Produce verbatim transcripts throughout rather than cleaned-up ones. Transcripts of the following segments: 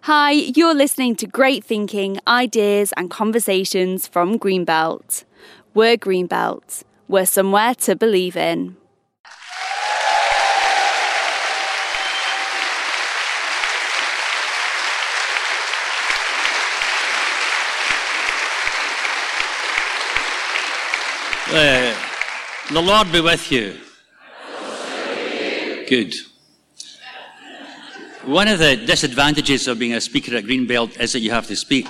Hi, you're listening to great thinking, ideas and conversations from Greenbelt. We're Greenbelt. We're somewhere to believe in. Uh, the Lord be with you. Good. One of the disadvantages of being a speaker at Greenbelt is that you have to speak.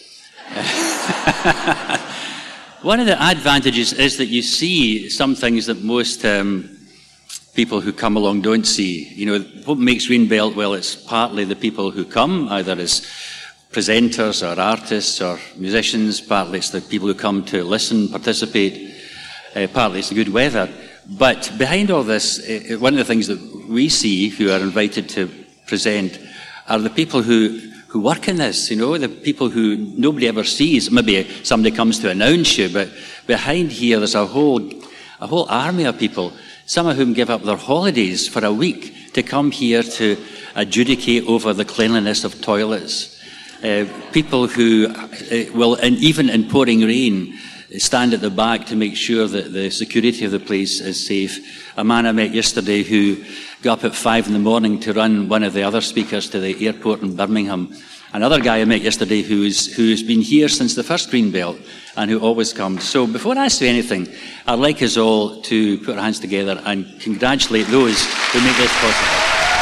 One of the advantages is that you see some things that most um, people who come along don't see. You know, what makes Greenbelt? Well, it's partly the people who come, either as presenters or artists or musicians. Partly it's the people who come to listen, participate. Uh, partly it's the good weather. But behind all this, uh, one of the things that we see who are invited to present are the people who, who work in this, you know, the people who nobody ever sees. Maybe somebody comes to announce you, but behind here there's a whole, a whole army of people, some of whom give up their holidays for a week to come here to adjudicate over the cleanliness of toilets. Uh, people who uh, will, and even in pouring rain, stand at the back to make sure that the security of the place is safe. A man I met yesterday who got up at five in the morning to run one of the other speakers to the airport in Birmingham. Another guy I met yesterday who's, who's been here since the first Greenbelt and who always comes. So before I say anything, I'd like us all to put our hands together and congratulate those who make this possible.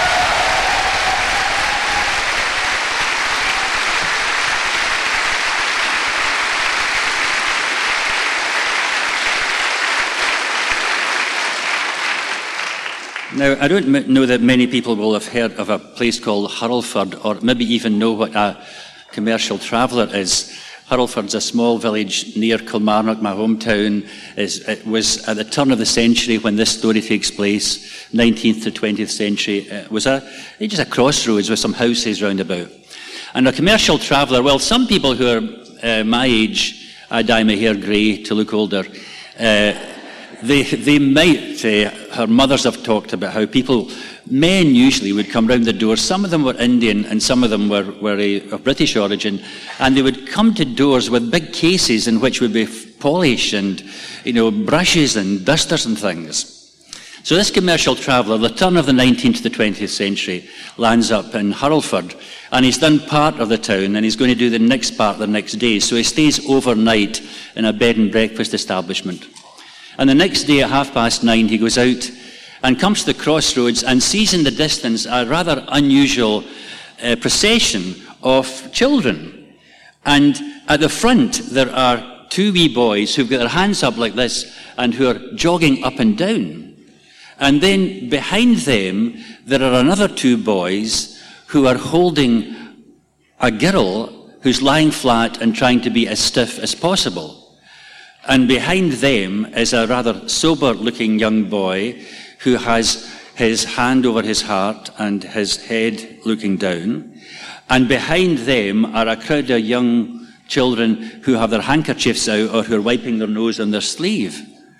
Now, I don't know that many people will have heard of a place called Hurlford, or maybe even know what a commercial traveller is. Hurlford's a small village near Kilmarnock, my hometown. It was at the turn of the century when this story takes place, nineteenth to twentieth century. It was a, just a crossroads with some houses round about. And a commercial traveller, well, some people who are uh, my age, I dye my hair grey to look older, uh, They, they might, uh, her mothers have talked about how people, men usually would come round the doors. Some of them were Indian and some of them were, were a, of British origin. And they would come to doors with big cases in which would be polish and, you know, brushes and dusters and things. So this commercial traveller, the turn of the nineteenth to the twentieth century, lands up in Hurlford. And he's done part of the town and he's going to do the next part the next day. So he stays overnight in a bed and breakfast establishment. And the next day at half past nine, he goes out and comes to the crossroads and sees in the distance a rather unusual uh, procession of children. And at the front, there are two wee boys who've got their hands up like this and who are jogging up and down. And then behind them, there are another two boys who are holding a girl who's lying flat and trying to be as stiff as possible. And behind them is a rather sober-looking young boy who has his hand over his heart and his head looking down. And behind them are a crowd of young children who have their handkerchiefs out or who are wiping their nose on their sleeve.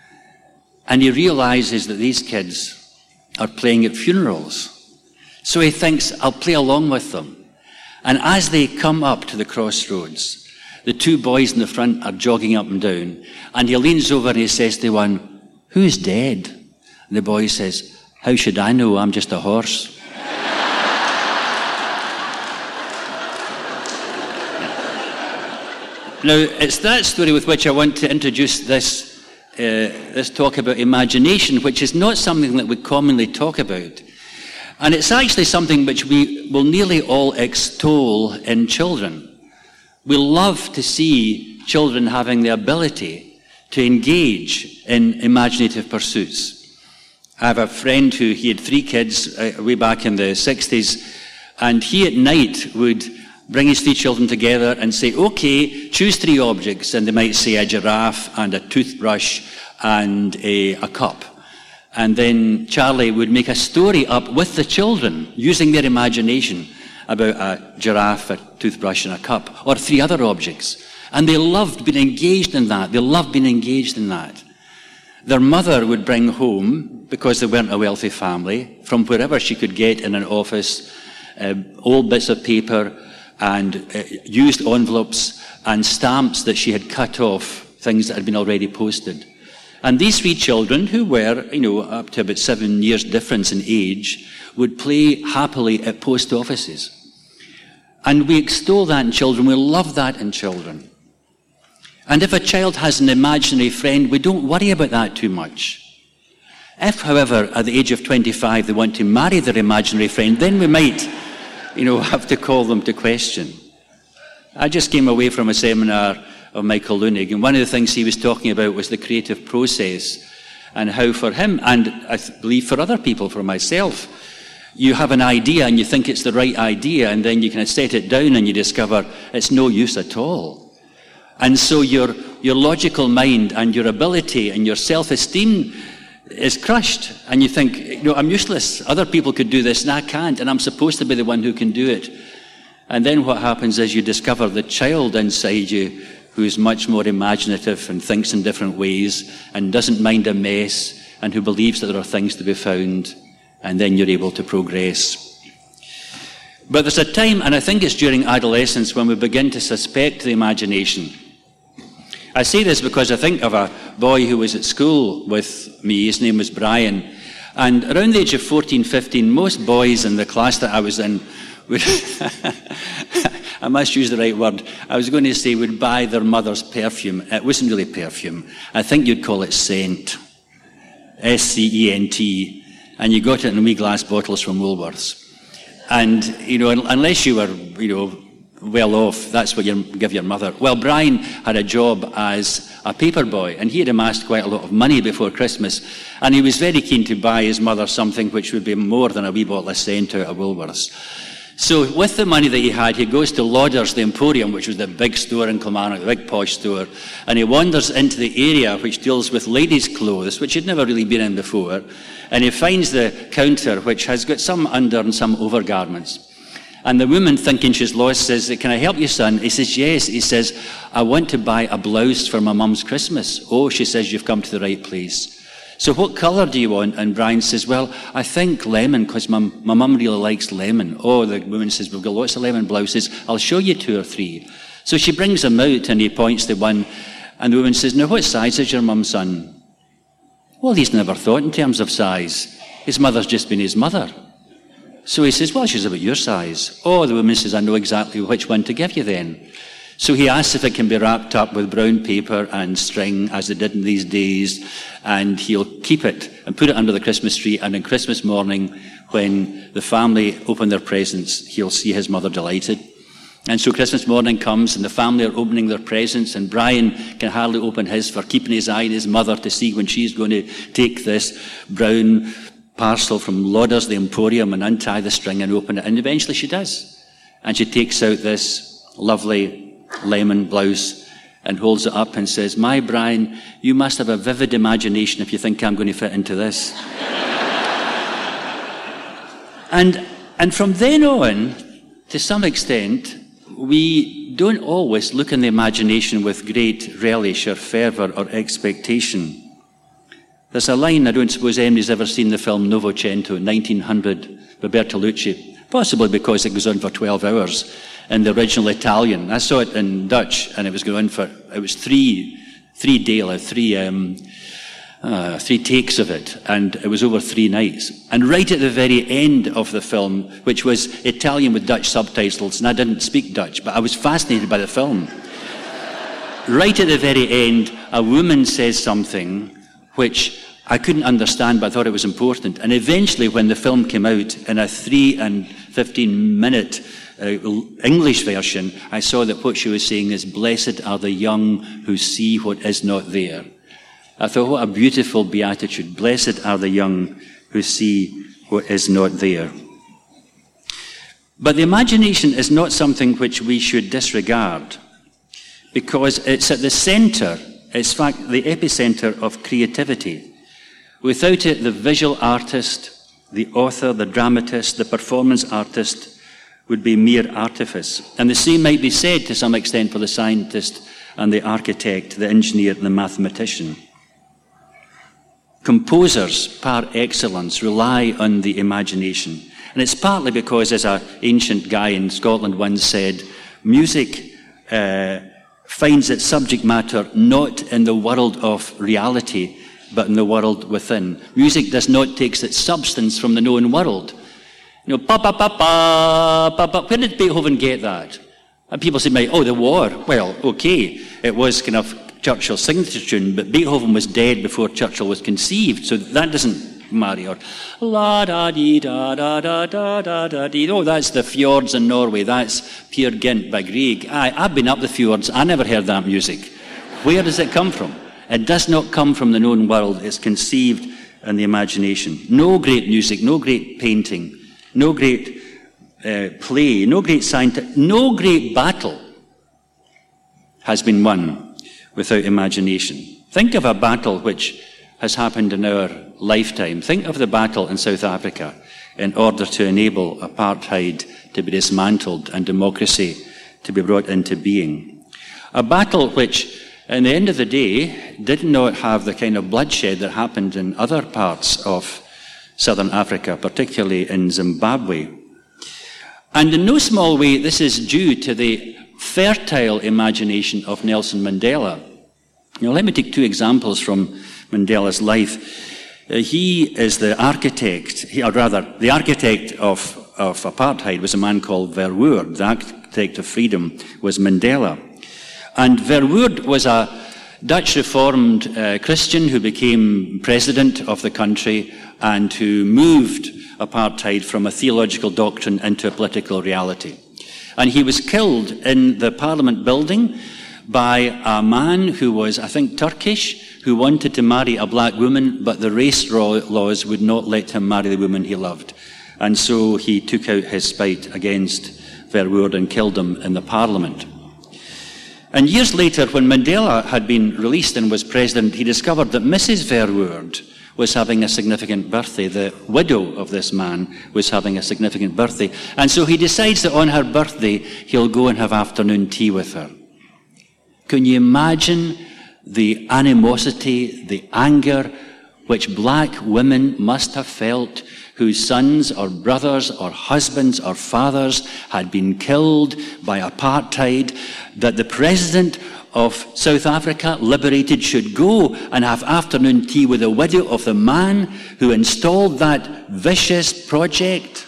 And he realizes that these kids are playing at funerals. So he thinks, I'll play along with them. And as they come up to the crossroads, the two boys in the front are jogging up and down. And he leans over and he says to one, who's dead? And the boy says, how should I know? I'm just a horse. Now, it's that story with which I want to introduce this, uh, this talk about imagination, which is not something that we commonly talk about. And it's actually something which we will nearly all extol in children. We love to see children having the ability to engage in imaginative pursuits. I have a friend who, he had three kids uh, way back in the sixties, and he at night would bring his three children together and say, okay, choose three objects, and they might say a giraffe and a toothbrush and a, a cup. And then Charlie would make a story up with the children, using their imagination, about a giraffe, a toothbrush, and a cup, or three other objects. And they loved being engaged in that. They loved being engaged in that. Their mother would bring home, because they weren't a wealthy family, from wherever she could get in an office, uh, old bits of paper, and uh, used envelopes and stamps that she had cut off things that had been already posted. And these three children, who were, you know, up to about seven years difference in age, would play happily at post offices. And we extol that in children. We love that in children. And if a child has an imaginary friend, we don't worry about that too much. If, however, at the age of twenty-five, they want to marry their imaginary friend, then we might, you know, have to call them to question. I just came away from a seminar of Michael Leunig, and one of the things he was talking about was the creative process, and how for him, and I believe for other people, for myself, you have an idea and you think it's the right idea, and then you kind of set it down and you discover it's no use at all. And so your, your logical mind and your ability and your self-esteem is crushed, and you think, you know, I'm useless. Other people could do this and I can't, and I'm supposed to be the one who can do it. And then what happens is you discover the child inside you who's much more imaginative and thinks in different ways and doesn't mind a mess and who believes that there are things to be found, and then you're able to progress. But there's a time, and I think it's during adolescence, when we begin to suspect the imagination. I say this because I think of a boy who was at school with me. His name was Brian. And around the age of fourteen, fifteen, most boys in the class that I was in would, I must use the right word, I was going to say would buy their mother's perfume. It wasn't really perfume. I think you'd call it scent. S C E N T. And you got it in wee glass bottles from Woolworths. And, you know, unless you were, you know, well off, that's what you give your mother. Well, Brian had a job as a paper boy, and he had amassed quite a lot of money before Christmas, and he was very keen to buy his mother something which would be more than a wee bottle of scent out of Woolworths. So with the money that he had, he goes to Lauder's, the Emporium, which was the big store in Kilmarnock, the big posh store, and he wanders into the area which deals with ladies' clothes, which he'd never really been in before, and he finds the counter which has got some under and some overgarments. And the woman, thinking she's lost, says, "Can I help you, son?" He says, "Yes." He says, "I want to buy a blouse for my mum's Christmas." "Oh," she says, "you've come to the right place. So what colour do you want?" And Brian says, "Well, I think lemon, because my, my mum really likes lemon." "Oh," the woman says, "we've got lots of lemon blouses. I'll show you two or three." So she brings them out, and he points to one, and the woman says, "Now, what size is your mum, son?" Well, he's never thought in terms of size. His mother's just been his mother. So he says, "Well, she's about your size." "Oh," the woman says, "I know exactly which one to give you then." So he asks if it can be wrapped up with brown paper and string, as they did in these days, and he'll keep it and put it under the Christmas tree, and on Christmas morning, when the family open their presents, he'll see his mother delighted. And so Christmas morning comes, and the family are opening their presents, and Brian can hardly open his for keeping his eye on his mother to see when she's going to take this brown parcel from Lauder's, the Emporium, and untie the string and open it. And eventually she does. And she takes out this lovely lemon blouse and holds it up and says, "My Brian, you must have a vivid imagination if you think I'm going to fit into this." and, and from then on, to some extent, we don't always look in the imagination with great relish or fervour or expectation. There's a line, I don't suppose anybody's ever seen the film Novecento, nineteen hundred, by Bertolucci, possibly because it goes on for twelve hours in the original Italian. I saw it in Dutch, and it was going on for, it was three, three daily, three, um, uh, three takes of it, and it was over three nights. And right at the very end of the film, which was Italian with Dutch subtitles, and I didn't speak Dutch, but I was fascinated by the film. Right at the very end, a woman says something which I couldn't understand, but I thought it was important. And eventually, when the film came out in a three and fifteen minute uh, English version, I saw that what she was saying is, "Blessed are the young who see what is not there." I thought, what a beautiful beatitude. Blessed are the young who see what is not there. But the imagination is not something which we should disregard, because it's at the centre, it's in fact the epicenter of creativity. Without it, the visual artist, the author, the dramatist, the performance artist would be mere artifice. And the same might be said to some extent for the scientist and the architect, the engineer and the mathematician. Composers, par excellence, rely on the imagination. And it's partly because, as an ancient guy in Scotland once said, music uh, finds its subject matter not in the world of reality, but in the world within. Music does not take its substance from the known world. You know, pa pa pa pa pa pa. Where did Beethoven get that? And people say, oh, the war. Well, okay, it was kind of Churchill's signature tune, but Beethoven was dead before Churchill was conceived, so that doesn't marry. Or la da dee da da da da da da dee. Oh, that's the fjords in Norway. That's Peer Gynt by Grieg. Aye, I've been up the fjords. I never heard that music. Where does it come from? It does not come from the known world. It's conceived in the imagination. No great music, no great painting, no great uh, play, no great science, no great battle has been won without imagination. Think of a battle which has happened in our lifetime. Think of the battle in South Africa in order to enable apartheid to be dismantled and democracy to be brought into being. A battle which, in the end of the day, did not have the kind of bloodshed that happened in other parts of southern Africa, particularly in Zimbabwe. And in no small way, this is due to the fertile imagination of Nelson Mandela. Now, let me take two examples from Mandela's life. Uh, he is the architect, he, or rather, the architect of, of apartheid was a man called Verwoerd. The architect of freedom was Mandela. And Verwoerd was a Dutch Reformed uh, Christian who became president of the country and who moved apartheid from a theological doctrine into a political reality. And he was killed in the Parliament building by a man who was, I think, Turkish, who wanted to marry a black woman, but the race laws would not let him marry the woman he loved. And so he took out his spite against Verwoerd and killed him in the Parliament. And years later, when Mandela had been released and was president, he discovered that Missus Verwoerd was having a significant birthday. The widow of this man was having a significant birthday. And so he decides that on her birthday, he'll go and have afternoon tea with her. Can you imagine the animosity, the anger which black women must have felt whose sons or brothers or husbands or fathers had been killed by apartheid, that the president of South Africa, liberated, should go and have afternoon tea with the widow of the man who installed that vicious project?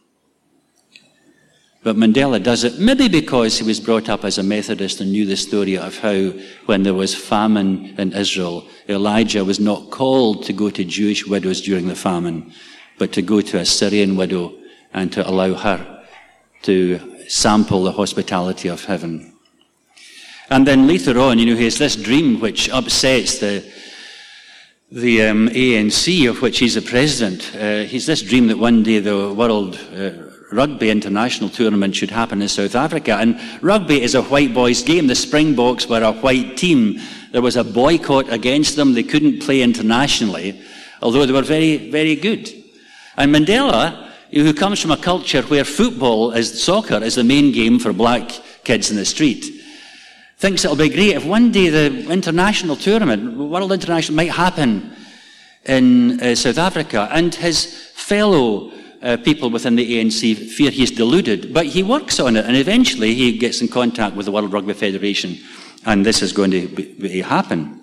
But Mandela does it, maybe because he was brought up as a Methodist and knew the story of how, when there was famine in Israel, Elijah was not called to go to Jewish widows during the famine, but to go to a Syrian widow and to allow her to sample the hospitality of heaven. And then later on, you know, he has this dream which upsets the the um, A N C, of which he's the president. Uh, he's this dream that one day the World uh, Rugby International Tournament should happen in South Africa. And rugby is a white boys' game. The Springboks were a white team. There was a boycott against them. They couldn't play internationally, although they were very, very good. And Mandela, who comes from a culture where football, is soccer, is the main game for black kids in the street, thinks it'll be great if one day the international tournament, World International, might happen in uh, South Africa. And his fellow uh, people within the A N C fear he's deluded, but he works on it, and eventually he gets in contact with the World Rugby Federation, and this is going to be, be, happen.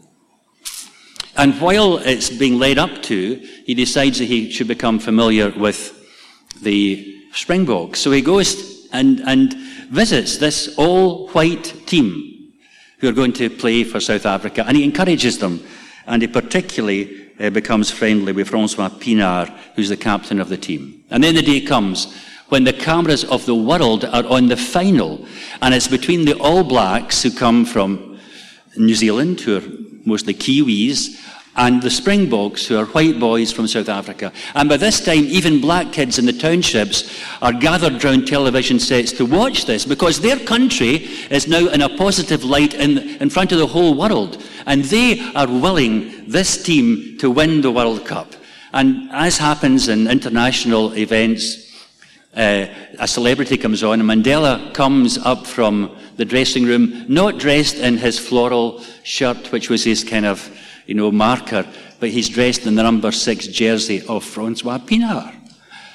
And while it's being led up to, he decides that he should become familiar with the Springboks. So he goes and, and visits this all-white team who are going to play for South Africa, and he encourages them, and he particularly uh, becomes friendly with Francois Pienaar, who's the captain of the team. And then the day comes when the cameras of the world are on the final, and it's between the All Blacks, who come from New Zealand, who are mostly Kiwis, and the Springboks, who are white boys from South Africa. And by this time, even black kids in the townships are gathered round television sets to watch this, because their country is now in a positive light in, in front of the whole world. And they are willing this team to win the World Cup. And as happens in international events, uh, a celebrity comes on, and Mandela comes up from the dressing room, not dressed in his floral shirt, which was his kind of, you know, marker, but he's dressed in the number six jersey of Francois Pienaar.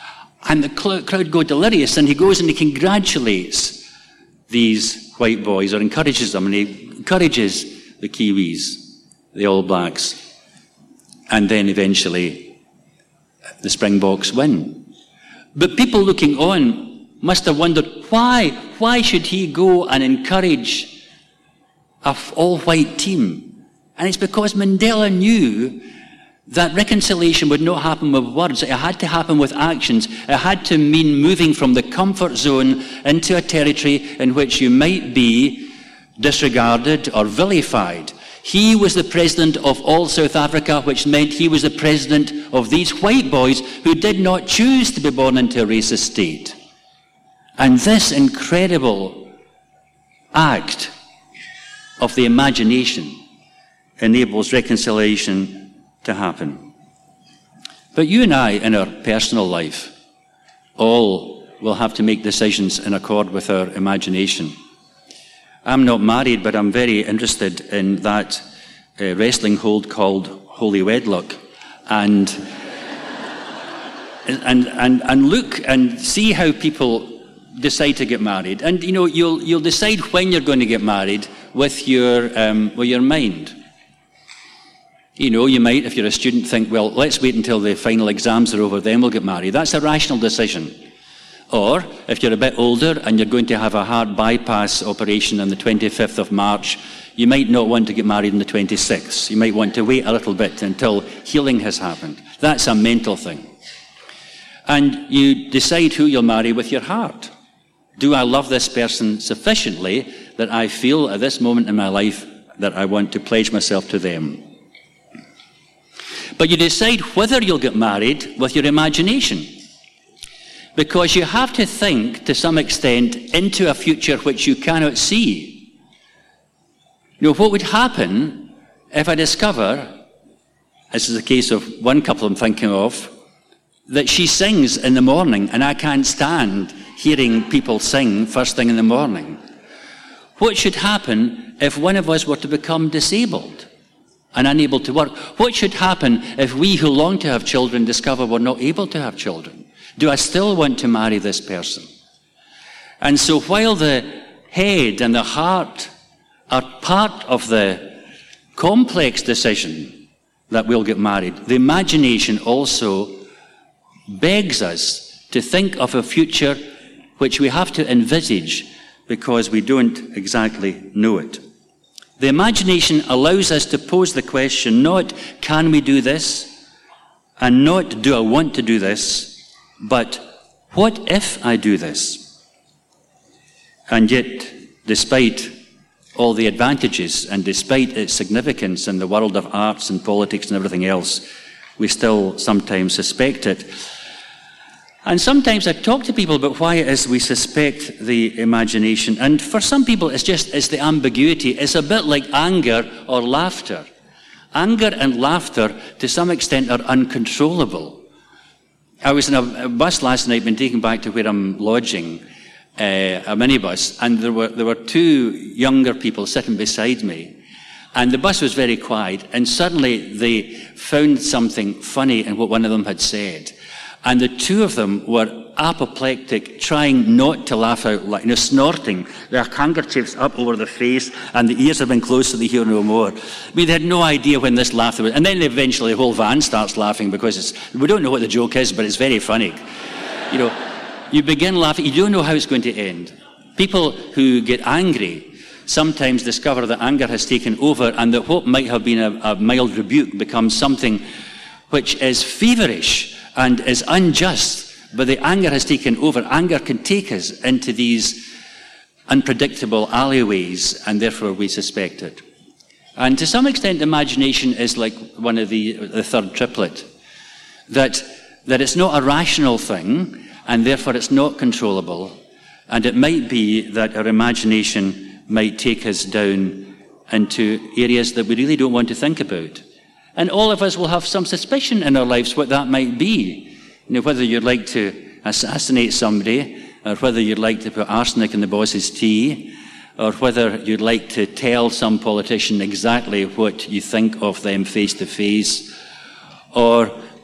And the crowd go delirious, and he goes and he congratulates these white boys, or encourages them, and he encourages the Kiwis, the All Blacks. And then eventually the Springboks win. But people looking on must have wondered, why? Why should he go and encourage an all-white team? And it's because Mandela knew that reconciliation would not happen with words. It had to happen with actions. It had to mean moving from the comfort zone into a territory in which you might be disregarded or vilified. He was the president of all South Africa, which meant he was the president of these white boys who did not choose to be born into a racist state. And this incredible act of the imagination enables reconciliation to happen. But you and I, in our personal life, all will have to make decisions in accord with our imagination. I'm not married, but I'm very interested in that uh, wrestling hold called Holy Wedlock, and, and and and look and see how people decide to get married. And you know, you'll you'll decide when you're going to get married with your um, with your mind. You know, you might, if you're a student, think, well, let's wait until the final exams are over, then we'll get married. That's a rational decision. Or, if you're a bit older and you're going to have a heart bypass operation on the twenty-fifth of March, you might not want to get married on the twenty-sixth. You might want to wait a little bit until healing has happened. That's a mental thing. And you decide who you'll marry with your heart. Do I love this person sufficiently that I feel at this moment in my life that I want to pledge myself to them? But you decide whether you'll get married with your imagination. Because you have to think, to some extent, into a future which you cannot see. You know, what would happen if I discover, this is the case of one couple I'm thinking of, that she sings in the morning and I can't stand hearing people sing first thing in the morning? What should happen if one of us were to become disabled and unable to work? What should happen if we who long to have children discover we're not able to have children? Do I still want to marry this person? And so while the head and the heart are part of the complex decision that we'll get married, the imagination also begs us to think of a future which we have to envisage because we don't exactly know it. The imagination allows us to pose the question, not can we do this, and not do I want to do this, but what if I do this? And yet, despite all the advantages and despite its significance in the world of arts and politics and everything else, we still sometimes suspect it. And sometimes I talk to people about why it is we suspect the imagination. And for some people, it's just it's the ambiguity. It's a bit like anger or laughter. Anger and laughter, to some extent, are uncontrollable. I was in a bus last night, been taken back to where I'm lodging, uh, a minibus, and there were there were two younger people sitting beside me, and the bus was very quiet, and suddenly they found something funny in what one of them had said, and the two of them were apoplectic, trying not to laugh out loud, you know, snorting, their handkerchiefs up over the face, and the ears have been closed so they hear no more. I mean, they had no idea when this laughter was, and then eventually the whole van starts laughing because it's, we don't know what the joke is, but it's very funny. You know, you begin laughing, you don't know how it's going to end. People who get angry sometimes discover that anger has taken over and that what might have been a, a mild rebuke becomes something which is feverish and is unjust. But the anger has taken over. Anger can take us into these unpredictable alleyways, and therefore we suspect it. And to some extent, imagination is like one of the, the third triplet, that, that it's not a rational thing, and therefore it's not controllable. And it might be that our imagination might take us down into areas that we really don't want to think about. And all of us will have some suspicion in our lives what that might be. You know, whether you'd like to assassinate somebody, or whether you'd like to put arsenic in the boss's tea, or whether you'd like to tell some politician exactly what you think of them face to face, or you,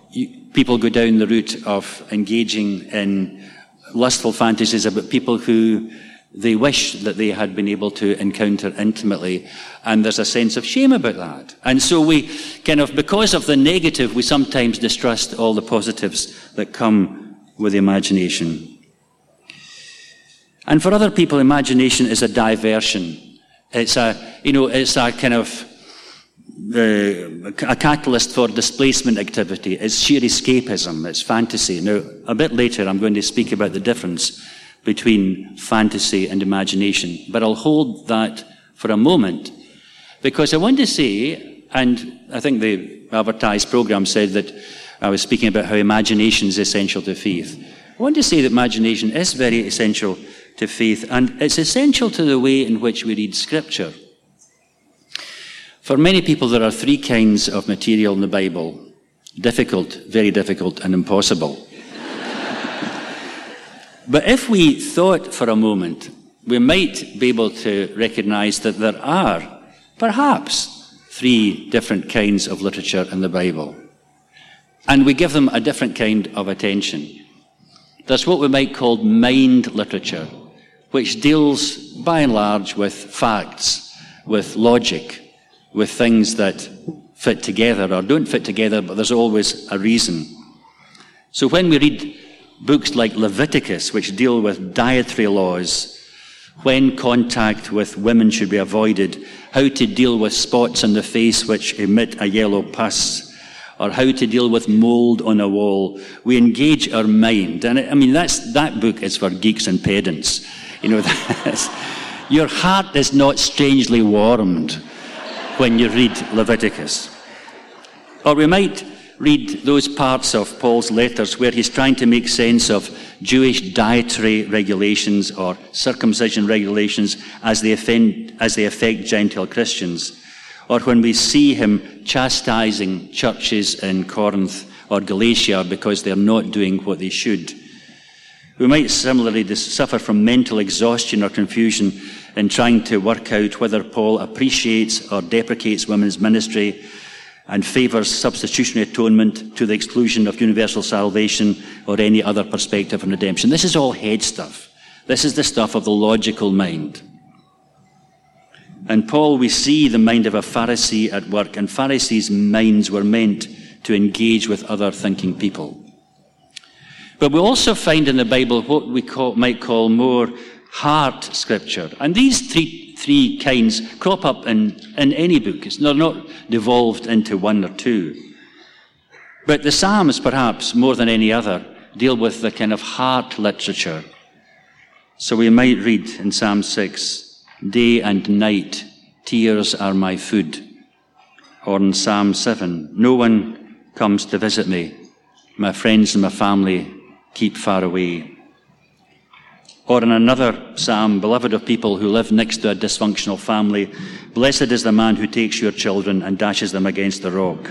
people go down the route of engaging in lustful fantasies about people who they wish that they had been able to encounter intimately, and there's a sense of shame about that. And so we kind of, because of the negative, we sometimes distrust all the positives that come with the imagination. And for other people, imagination is a diversion. It's a, you know, it's a kind of uh, a catalyst for displacement activity. It's sheer escapism. It's fantasy. Now, a bit later, I'm going to speak about the difference between fantasy and imagination. But I'll hold that for a moment, because I want to say, and I think the advertised program said that I was speaking about how imagination is essential to faith. I want to say that imagination is very essential to faith, and it's essential to the way in which we read Scripture. For many people, there are three kinds of material in the Bible: difficult, very difficult, and impossible. But if we thought for a moment, we might be able to recognize that there are perhaps three different kinds of literature in the Bible. And we give them a different kind of attention. There's what we might call mind literature, which deals by and large with facts, with logic, with things that fit together or don't fit together, but there's always a reason. So when we read books like Leviticus, which deal with dietary laws, when contact with women should be avoided, how to deal with spots on the face which emit a yellow pus, or how to deal with mold on a wall, we engage our mind. And I mean, that's, that book is for geeks and pedants. You know, that's, your heart is not strangely warmed when you read Leviticus. Or we might read those parts of Paul's letters where he's trying to make sense of Jewish dietary regulations or circumcision regulations as they, offend, as they affect Gentile Christians. Or when we see him chastising churches in Corinth or Galatia because they're not doing what they should. We might similarly suffer from mental exhaustion or confusion in trying to work out whether Paul appreciates or deprecates women's ministry and favours substitutionary atonement to the exclusion of universal salvation or any other perspective on redemption. This is all head stuff. This is the stuff of the logical mind. In Paul, we see the mind of a Pharisee at work, and Pharisees' minds were meant to engage with other thinking people. But we also find in the Bible what we call, might call more heart scripture. And these three, three kinds crop up in, in any book. It's, they're not devolved into one or two. But the Psalms, perhaps, more than any other, deal with the kind of heart literature. So we might read in Psalm six, "Day and night, tears are my food." Or in Psalm seven, "No one comes to visit me. My friends and my family keep far away." Or in another psalm, "Beloved of people who live next to a dysfunctional family, blessed is the man who takes your children and dashes them against the rock."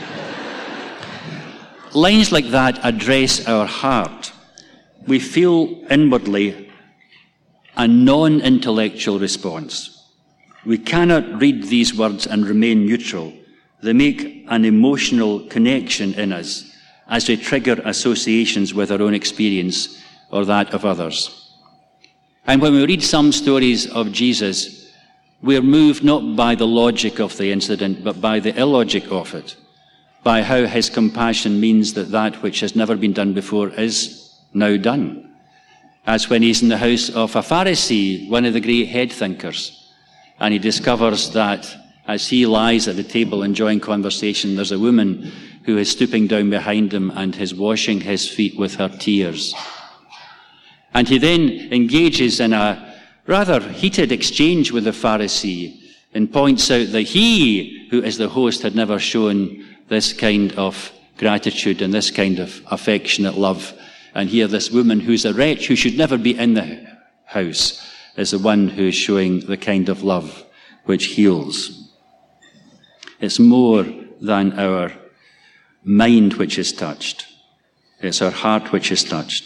Lines like that address our heart. We feel inwardly a non-intellectual response. We cannot read these words and remain neutral. They make an emotional connection in us as they trigger associations with our own experience or that of others. And when we read some stories of Jesus, we're moved not by the logic of the incident, but by the illogic of it, by how his compassion means that that which has never been done before is now done. As when he's in the house of a Pharisee, one of the great head thinkers, and he discovers that as he lies at the table enjoying conversation, there's a woman who is stooping down behind him and is washing his feet with her tears. And he then engages in a rather heated exchange with the Pharisee and points out that he, who is the host, had never shown this kind of gratitude and this kind of affectionate love. And here this woman, who's a wretch, who should never be in the house, is the one who is showing the kind of love which heals. It's more than our mind which is touched. It's our heart which is touched.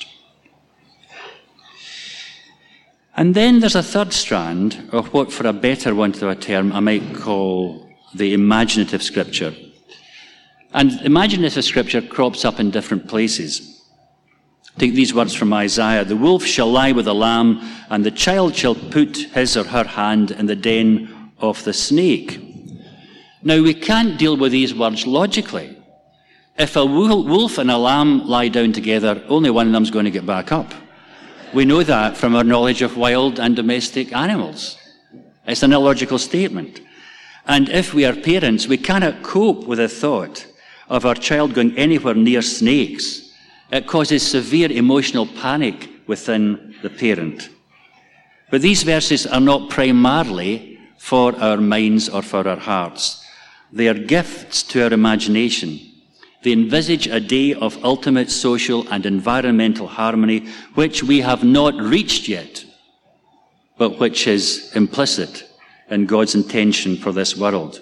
And then there's a third strand, of what, for a better want of a term, I might call the imaginative scripture. And imagine if the scripture crops up in different places. Take these words from Isaiah. The wolf shall lie with the lamb, and the child shall put his or her hand in the den of the snake. Now, we can't deal with these words logically. If a wolf and a lamb lie down together, only one of them is going to get back up. We know that from our knowledge of wild and domestic animals. It's an illogical statement. And if we are parents, we cannot cope with the thought of our child going anywhere near snakes. It causes severe emotional panic within the parent. But these verses are not primarily for our minds or for our hearts. They are gifts to our imagination. They envisage a day of ultimate social and environmental harmony, which we have not reached yet, but which is implicit in God's intention for this world.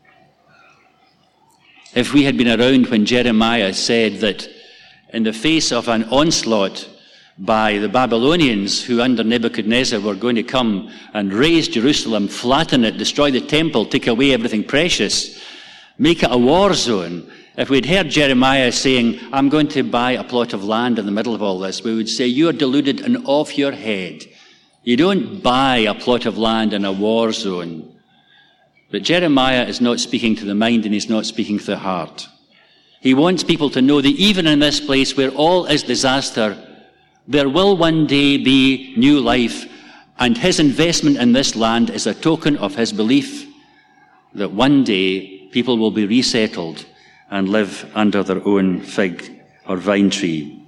If we had been around when Jeremiah said that in the face of an onslaught by the Babylonians, who under Nebuchadnezzar were going to come and raze Jerusalem, flatten it, destroy the temple, take away everything precious, make it a war zone, if we'd heard Jeremiah saying, I'm going to buy a plot of land in the middle of all this, we would say, you're deluded and off your head. You don't buy a plot of land in a war zone. But Jeremiah is not speaking to the mind, and he's not speaking to the heart. He wants people to know that even in this place where all is disaster, there will one day be new life, and his investment in this land is a token of his belief that one day people will be resettled and live under their own fig or vine tree.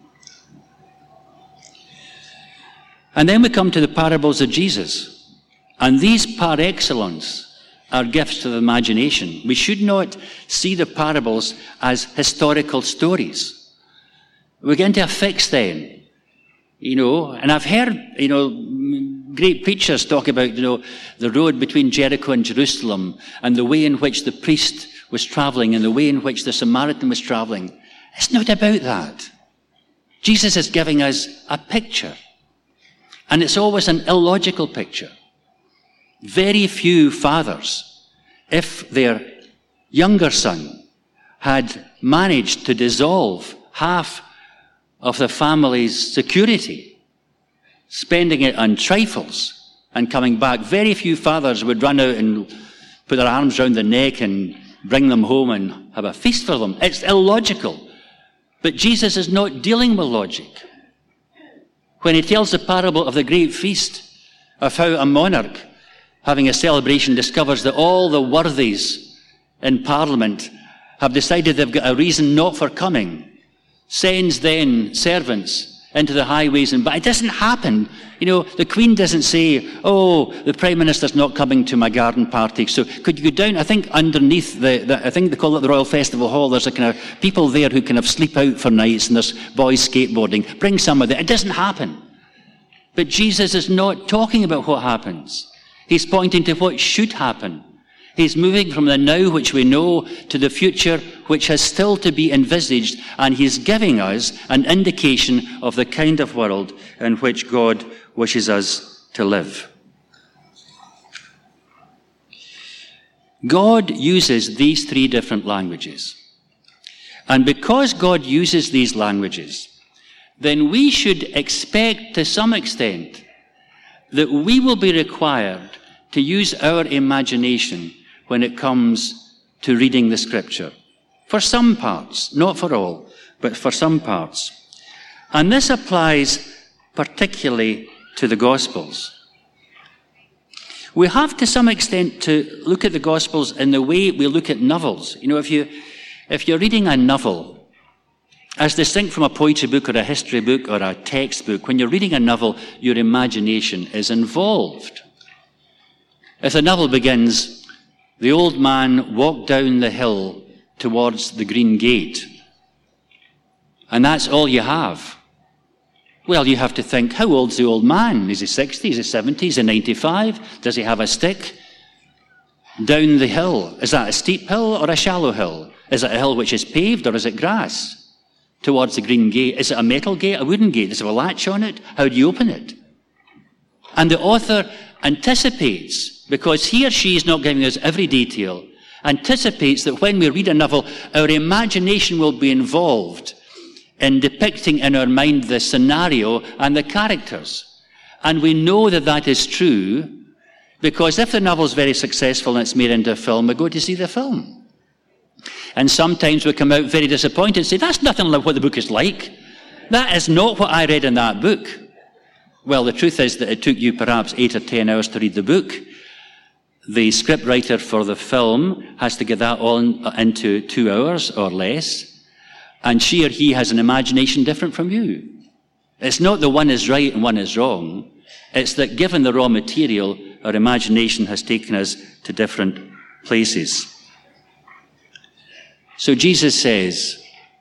And then we come to the parables of Jesus. And these par excellence are gifts to the imagination. We should not see the parables as historical stories. We get into a fix then. You know, and I've heard, you know, great preachers talk about, you know, the road between Jericho and Jerusalem and the way in which the priest was traveling and the way in which the Samaritan was traveling. It's not about that. Jesus is giving us a picture. And it's always an illogical picture. Very few fathers, if their younger son had managed to dissolve half of the family's security, spending it on trifles and coming back, very few fathers would run out and put their arms around their neck and bring them home and have a feast for them. It's illogical. But Jesus is not dealing with logic. When he tells the parable of the great feast, of how a monarch, having a celebration, discovers that all the worthies in Parliament have decided they've got a reason not for coming, sends then servants into the highways, and but it doesn't happen. You know, the Queen doesn't say, oh, the Prime Minister's not coming to my garden party, so could you go down? I think underneath the, the I think they call it the Royal Festival Hall, there's a kind of people there who kind of sleep out for nights, and there's boys skateboarding. Bring some of that. It doesn't happen. But Jesus is not talking about what happens. He's pointing to what should happen. He's moving from the now, which we know, to the future, which has still to be envisaged, and he's giving us an indication of the kind of world in which God wishes us to live. God uses these three different languages. And because God uses these languages, then we should expect to some extent that we will be required to use our imagination when it comes to reading the scripture. For some parts, not for all, but for some parts. And this applies particularly to the Gospels. We have to some extent to look at the Gospels in the way we look at novels. You know, if you, if you're reading a novel, as distinct from a poetry book or a history book or a textbook, when you're reading a novel, your imagination is involved. If the novel begins, the old man walked down the hill towards the green gate, and that's all you have. Well, you have to think, how old's the old man? Is he sixty? Is he seventy? Is he ninety-five? Does he have a stick? Down the hill. Is that a steep hill or a shallow hill? Is it a hill which is paved or is it grass? Towards the green gate. Is it a metal gate, a wooden gate? Does it have a latch on it? How do you open it? And the author anticipates, because he or she is not giving us every detail, anticipates that when we read a novel, our imagination will be involved in depicting in our mind the scenario and the characters. And we know that that is true because if the novel is very successful and it's made into a film, we go to see the film. And sometimes we come out very disappointed and say, that's nothing like what the book is like. That is not what I read in that book. Well, the truth is that it took you perhaps eight or ten hours to read the book. The scriptwriter for the film has to get that all into two hours or less, and she or he has an imagination different from you. It's not that one is right and one is wrong. It's that given the raw material, our imagination has taken us to different places. So Jesus says,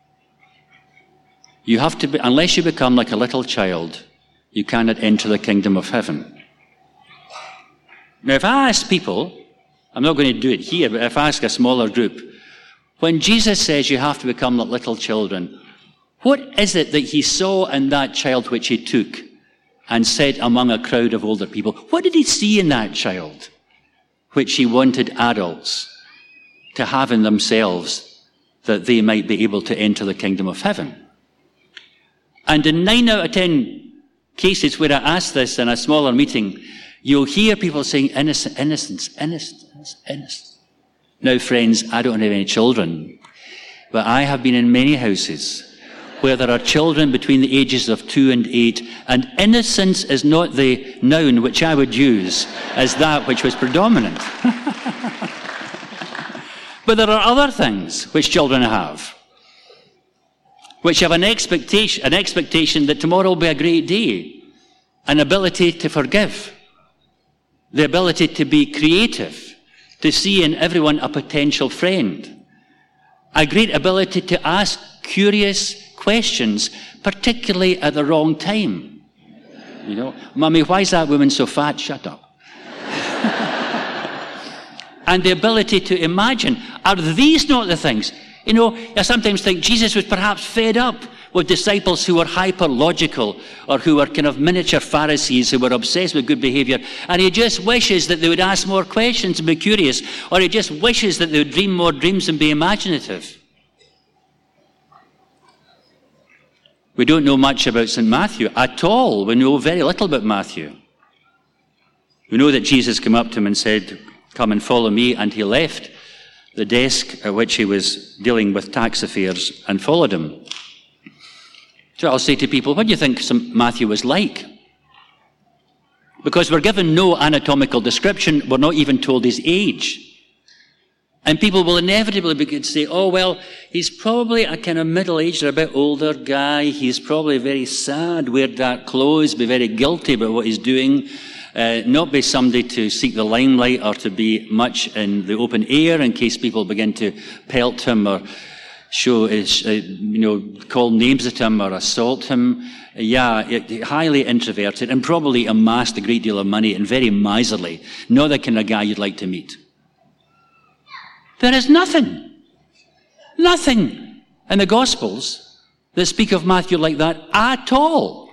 you have to be, unless you become like a little child, you cannot enter the kingdom of heaven. Now, if I ask people, I'm not going to do it here, but if I ask a smaller group, when Jesus says you have to become like little children, what is it that he saw in that child which he took and said among a crowd of older people? What did he see in that child which he wanted adults to have in themselves that they might be able to enter the kingdom of heaven? And in nine out of ten cases where I ask this in a smaller meeting, you'll hear people saying, innocent, innocence, innocence, innocence. Now, friends, I don't have any children, but I have been in many houses where there are children between the ages of two and eight, and innocence is not the noun which I would use as that which was predominant. But there are other things which children have, which have an expectation, an expectation that tomorrow will be a great day, an ability to forgive, the ability to be creative, to see in everyone a potential friend, a great ability to ask curious questions, particularly at the wrong time. You know, Mummy, why is that woman so fat? Shut up. And the ability to imagine. Are these not the things? You know, I sometimes think Jesus was perhaps fed up with disciples who were hyper-logical or who were kind of miniature Pharisees who were obsessed with good behavior, and he just wishes that they would ask more questions and be curious, or he just wishes that they would dream more dreams and be imaginative. We don't know much about Saint Matthew at all. We know very little about Matthew. We know that Jesus came up to him and said, come and follow me, and he left the desk at which he was dealing with tax affairs and followed him. So I'll say to people, what do you think Saint Matthew was like? Because we're given no anatomical description, we're not even told his age. And people will inevitably begin to say, oh, well, he's probably a kind of middle-aged or a bit older guy. He's probably very sad, wear dark clothes, be very guilty about what he's doing, uh, not be somebody to seek the limelight or to be much in the open air in case people begin to pelt him or show his, uh, you know, call names at him or assault him. Yeah, highly introverted and probably amassed a great deal of money and very miserly. Not the kind of guy you'd like to meet. There is nothing, nothing in the Gospels that speak of Matthew like that at all.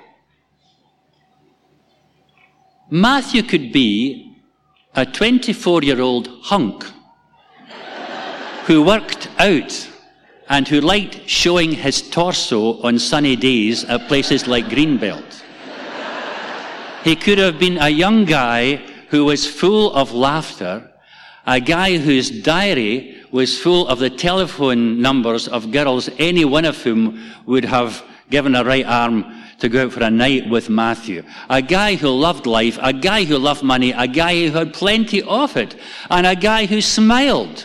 Matthew could be a twenty-four-year-old hunk who worked out and who liked showing his torso on sunny days at places like Greenbelt. He could have been a young guy who was full of laughter, a guy whose diary was full of the telephone numbers of girls, any one of whom would have given a right arm to go out for a night with Matthew. A guy who loved life, a guy who loved money, a guy who had plenty of it, and a guy who smiled.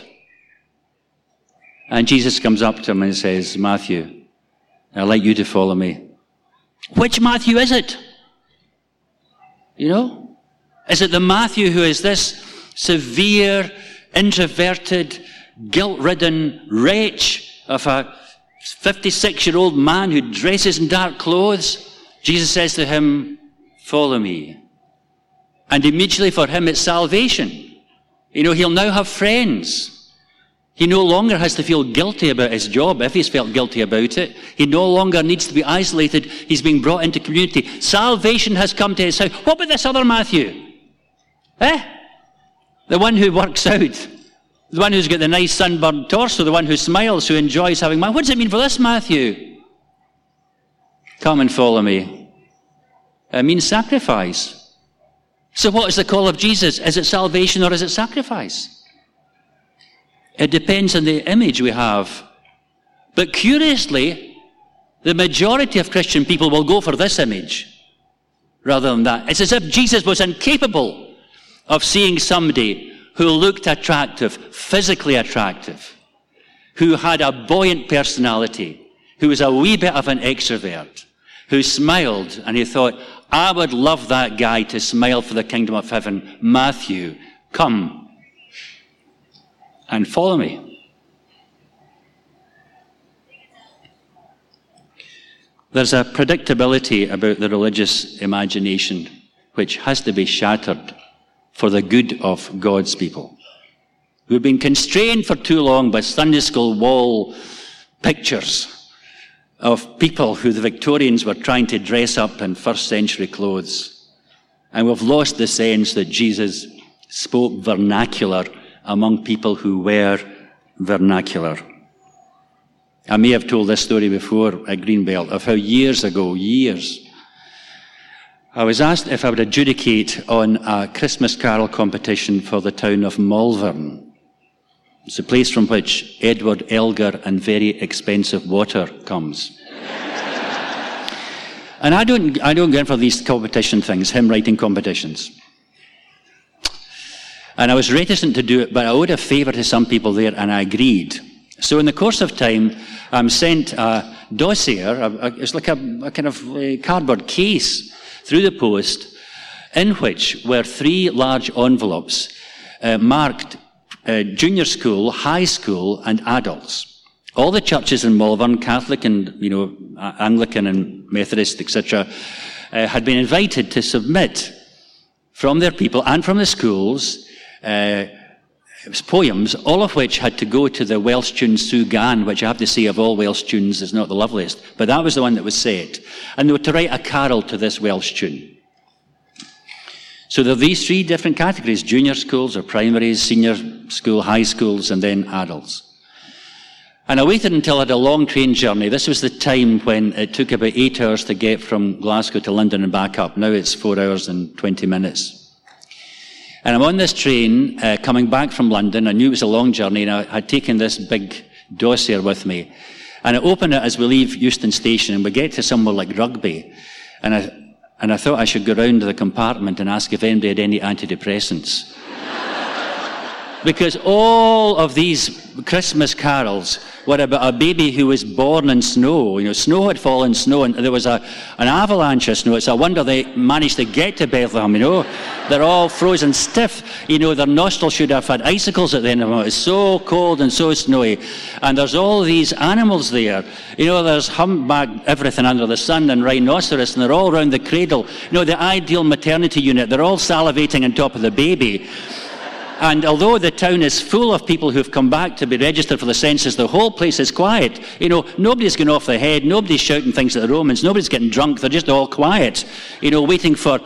And Jesus comes up to him and says, Matthew, I'd like you to follow me. Which Matthew is it? You know? Is it the Matthew who is this severe, introverted, guilt-ridden wretch of a fifty-six-year-old man who dresses in dark clothes? Jesus says to him, follow me. And immediately for him it's salvation. You know, he'll now have friends. He no longer has to feel guilty about his job, if he's felt guilty about it. He no longer needs to be isolated. He's being brought into community. Salvation has come to his house. What about this other Matthew? Eh? The one who works out. The one who's got the nice sunburned torso, the one who smiles, who enjoys having money. What does it mean for this Matthew? Come and follow me. It means sacrifice. So what is the call of Jesus? Is it salvation or is it sacrifice? It depends on the image we have. But curiously, the majority of Christian people will go for this image rather than that. It's as if Jesus was incapable of seeing somebody who looked attractive, physically attractive, who had a buoyant personality, who was a wee bit of an extrovert, who smiled, and he thought, I would love that guy to smile for the kingdom of heaven. Matthew, come and follow me. There's a predictability about the religious imagination which has to be shattered for the good of God's people. We've been constrained for too long by Sunday school wall pictures of people who the Victorians were trying to dress up in first century clothes. And we've lost the sense that Jesus spoke vernacular among people who were vernacular. I may have told this story before at Greenbelt of how years ago, years, I was asked if I would adjudicate on a Christmas carol competition for the town of Malvern. It's a place from which Edward Elgar and very expensive water comes. And I don't, I don't go in for these competition things, hymn writing competitions. And I was reticent to do it, but I owed a favour to some people there, and I agreed. So in the course of time, I'm sent a dossier, a, a, it's like a, a kind of a cardboard case through the post, in which were three large envelopes uh, marked uh, junior school, high school, and adults. All the churches in Malvern, Catholic and you know Anglican and Methodist, et cetera, uh, had been invited to submit from their people and from the schools uh, poems, all of which had to go to the Welsh tune Sue Gan, which I have to say of all Welsh tunes is not the loveliest, but that was the one that was set. And they were to write a carol to this Welsh tune. So there are these three different categories: junior schools or primaries, senior school, high schools, and then adults. And I waited until I had a long train journey. This was the time when it took about eight hours to get from Glasgow to London and back up. Now it's four hours and twenty minutes. And I'm on this train uh, coming back from London. I knew it was a long journey, and I had taken this big dossier with me. And I open it as we leave Euston Station, and we get to somewhere like Rugby. And I, and I thought I should go round to the compartment and ask if anybody had any antidepressants. Because all of these Christmas carols were about a baby who was born in snow. You know, snow had fallen, snow, and there was a, an avalanche of snow. It's a wonder they managed to get to Bethlehem, you know. They're all frozen stiff. You know, their nostrils should have had icicles at the end of them. It's so cold and so snowy. And there's all these animals there. You know, there's humpback, everything under the sun, and rhinoceros, and they're all around the cradle. You know, the ideal maternity unit. They're all salivating on top of the baby. And although the town is full of people who've come back to be registered for the census, the whole place is quiet. You know, nobody's going off the head, nobody's shouting things at the Romans, nobody's getting drunk, they're just all quiet, you know, waiting for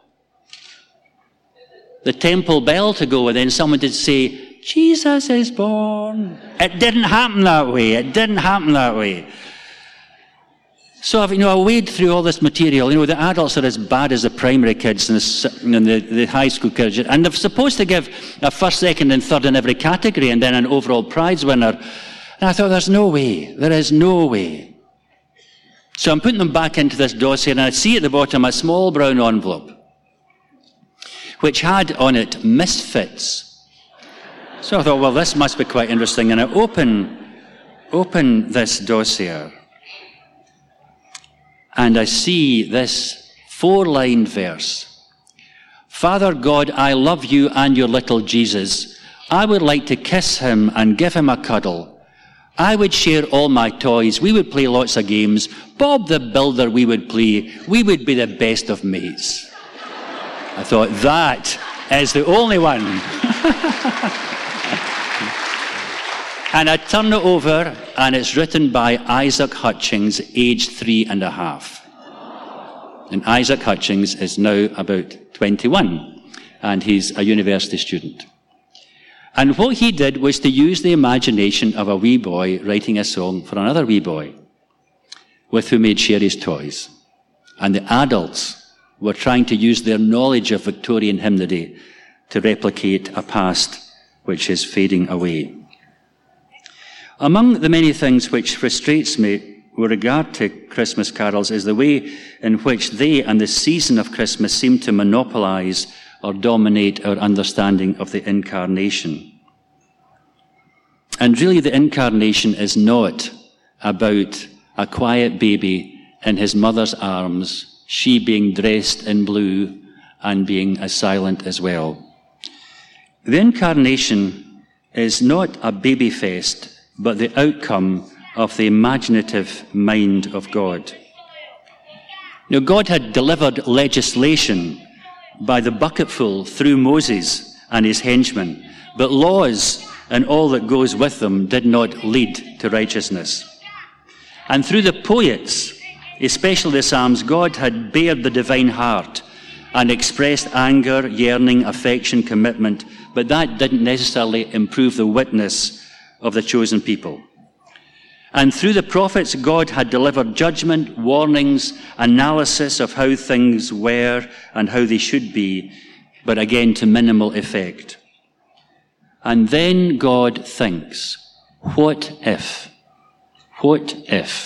the temple bell to go, and then someone did say, Jesus is born. It didn't happen that way, it didn't happen that way. So, I've, you know, I wade through all this material. You know, the adults are as bad as the primary kids and the, and the, the high school kids. And they're supposed to give a first, second, and third in every category, and then an overall prize winner. And I thought, there's no way. There is no way. So I'm putting them back into this dossier, and I see at the bottom a small brown envelope, which had on it misfits. So I thought, well, this must be quite interesting. And I open, open this dossier. And I see this four-line verse. Father God, I love you and your little Jesus. I would like to kiss him and give him a cuddle. I would share all my toys. We would play lots of games. Bob the Builder we would play. We would be the best of mates. I thought, that is the only one. And I turn it over, and it's written by Isaac Hutchings, aged three and a half. And Isaac Hutchings is now about twenty-one, and he's a university student. And what he did was to use the imagination of a wee boy writing a song for another wee boy with whom he'd share his toys. And the adults were trying to use their knowledge of Victorian hymnody to replicate a past which is fading away. Among the many things which frustrates me with regard to Christmas carols is the way in which they and the season of Christmas seem to monopolize or dominate our understanding of the Incarnation. And really, the Incarnation is not about a quiet baby in his mother's arms, she being dressed in blue and being as silent as well. The Incarnation is not a baby fest, but the outcome of the imaginative mind of God. Now, God had delivered legislation by the bucketful through Moses and his henchmen, but laws and all that goes with them did not lead to righteousness. And through the poets, especially the Psalms, God had bared the divine heart and expressed anger, yearning, affection, commitment, but that didn't necessarily improve the witness of the chosen people. And through the prophets, God had delivered judgment, warnings, analysis of how things were and how they should be, but again to minimal effect. And then God thinks, what if? What if?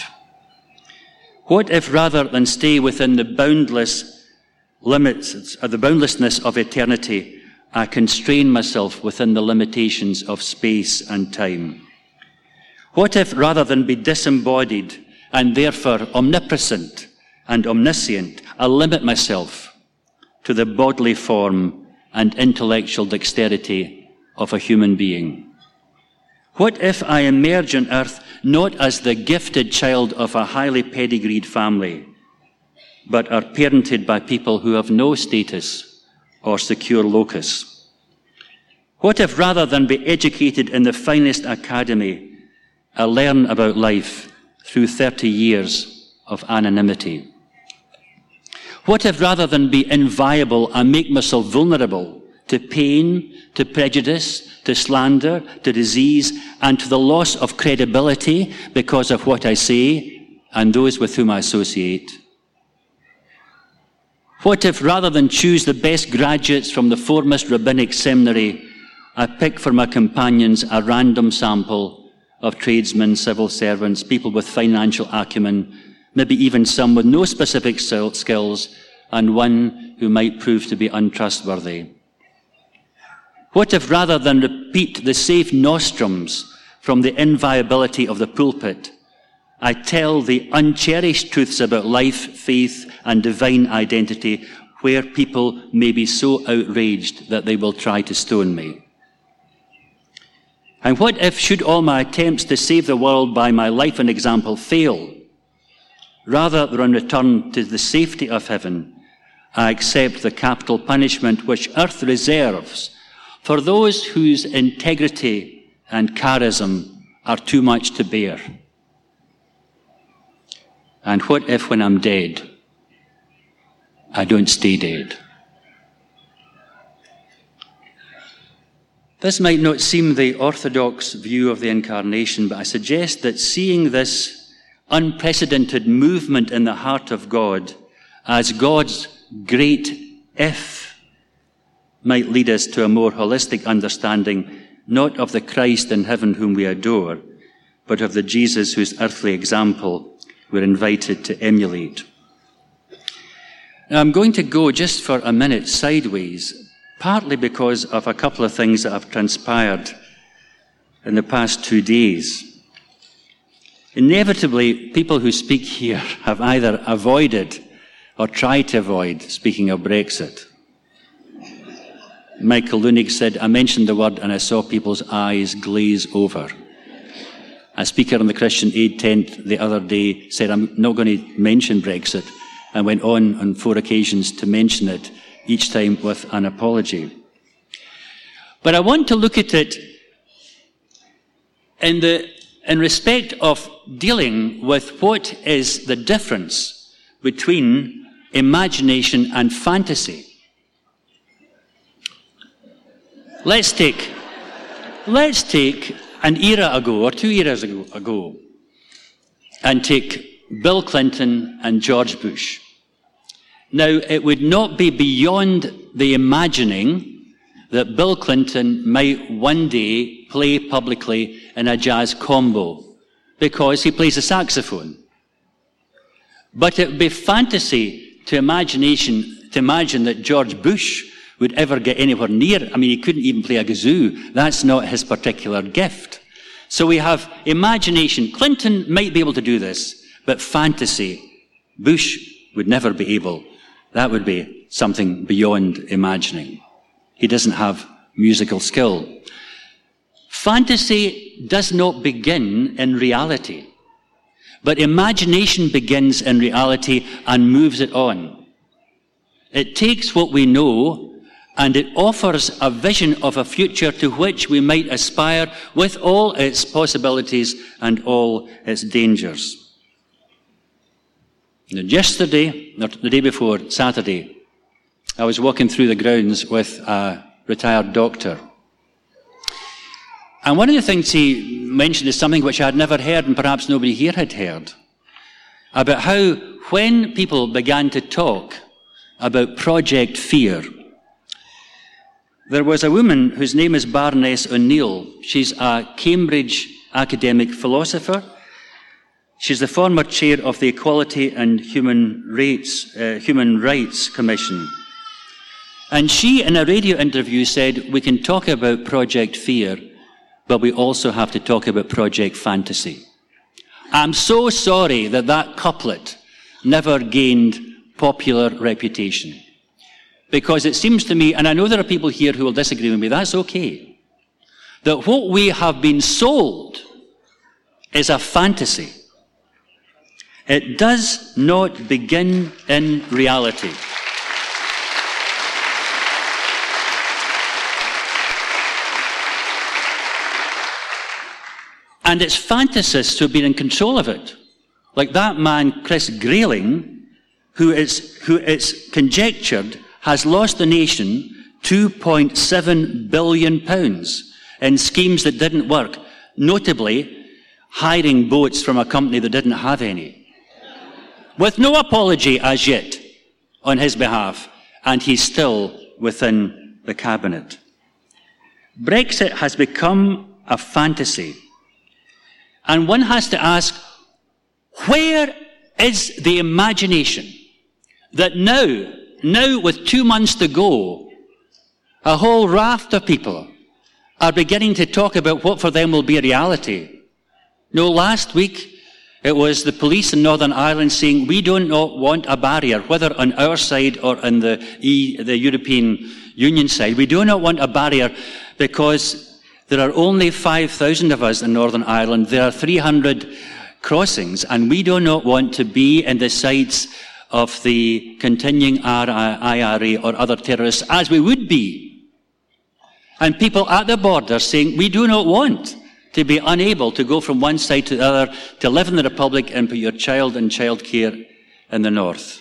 What if rather than stay within the boundless limits, or the boundlessness of eternity, I constrain myself within the limitations of space and time? What if, rather than be disembodied and therefore omnipresent and omniscient, I limit myself to the bodily form and intellectual dexterity of a human being? What if I emerge on earth not as the gifted child of a highly pedigreed family, but are parented by people who have no status or secure locus? What if, rather than be educated in the finest academy, I learn about life through thirty years of anonymity? What if, rather than be inviolable, I make myself vulnerable to pain, to prejudice, to slander, to disease, and to the loss of credibility because of what I say and those with whom I associate? What if, rather than choose the best graduates from the foremost rabbinic seminary, I pick for my companions a random sample of tradesmen, civil servants, people with financial acumen, maybe even some with no specific skills, and one who might prove to be untrustworthy? What if, rather than repeat the safe nostrums from the inviolability of the pulpit, I tell the uncherished truths about life, faith, and divine identity, where people may be so outraged that they will try to stone me? And what if, should all my attempts to save the world by my life and example fail, rather than return to the safety of heaven, I accept the capital punishment which earth reserves for those whose integrity and charism are too much to bear? And what if, when I'm dead, I don't stay dead? This might not seem the orthodox view of the Incarnation, but I suggest that seeing this unprecedented movement in the heart of God as God's great if might lead us to a more holistic understanding, not of the Christ in heaven whom we adore, but of the Jesus whose earthly example we're invited to emulate. Now, I'm going to go just for a minute sideways, partly because of a couple of things that have transpired in the past two days. Inevitably, people who speak here have either avoided or tried to avoid speaking of Brexit. Michael Lunig said, I mentioned the word and I saw people's eyes glaze over. A speaker on the Christian Aid tent the other day said, I'm not going to mention Brexit, and went on on four occasions to mention it, each time with an apology. But I want to look at it in, the, in respect of dealing with what is the difference between imagination and fantasy. Let's take, let's take an era ago, or two eras ago, ago, and take Bill Clinton and George Bush. Now, it would not be beyond the imagining that Bill Clinton might one day play publicly in a jazz combo, because he plays the saxophone. But it would be fantasy to imagination, to imagine that George Bush would ever get anywhere near. I mean, he couldn't even play a kazoo. That's not his particular gift. So we have imagination. Clinton might be able to do this, but fantasy, Bush would never be able. That would be something beyond imagining. He doesn't have musical skill. Fantasy does not begin in reality, but imagination begins in reality and moves it on. It takes what we know and it offers a vision of a future to which we might aspire with all its possibilities and all its dangers. Now, yesterday, or the day before, Saturday, I was walking through the grounds with a retired doctor. And one of the things he mentioned is something which I had never heard, and perhaps nobody here had heard, about how when people began to talk about Project Fear, there was a woman whose name is Baroness O'Neill. She's a Cambridge academic philosopher. She's the former chair of the Equality and Human Rights, uh, Human Rights Commission. And she, in a radio interview, said, we can talk about Project Fear, but we also have to talk about Project Fantasy. I'm so sorry that that couplet never gained popular reputation. Because it seems to me, and I know there are people here who will disagree with me, that's okay, that what we have been sold is a fantasy. It does not begin in reality. And it's fantasists who have been in control of it. Like that man, Chris Grayling, who is, who it's conjectured has lost the nation two point seven billion pounds in schemes that didn't work, notably hiring boats from a company that didn't have any. With no apology as yet on his behalf, and he's still within the cabinet. Brexit has become a fantasy. And one has to ask, where is the imagination that now, now with two months to go, a whole raft of people are beginning to talk about what for them will be a reality? No, last week it was the police in Northern Ireland saying, we do not want a barrier, whether on our side or on the, e, the European Union side. We do not want a barrier because there are only five thousand of us in Northern Ireland. There are three hundred crossings, and we do not want to be in the sights of the continuing I R A or other terrorists, as we would be. And people at the border saying, we do not want to be unable to go from one side to the other, to live in the Republic and put your child in childcare in the north.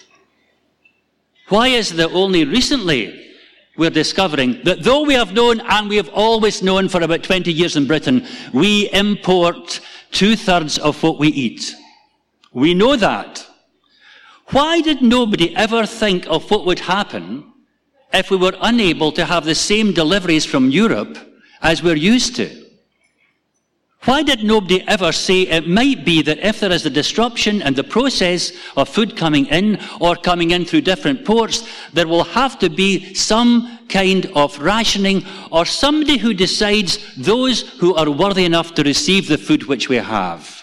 Why is it that only recently we're discovering that though we have known, and we have always known for about twenty years in Britain, we import two-thirds of what we eat? We know that. Why did nobody ever think of what would happen if we were unable to have the same deliveries from Europe as we're used to? Why did nobody ever say it might be that if there is a disruption in the process of food coming in or coming in through different ports, there will have to be some kind of rationing or somebody who decides those who are worthy enough to receive the food which we have?